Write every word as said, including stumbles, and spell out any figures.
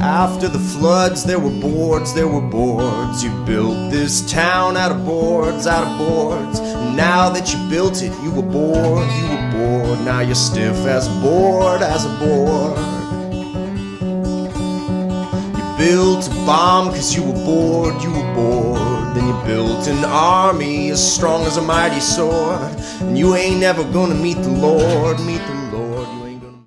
After the floods, there were boards, there were boards. You built this town out of boards, out of boards. Now that you built it, you were bored, you were bored. Now you're stiff as a board, as a board. You built a bomb cause you were bored, you were bored. Then you built an army as strong as a mighty sword. And you ain't never gonna meet the Lord, meet the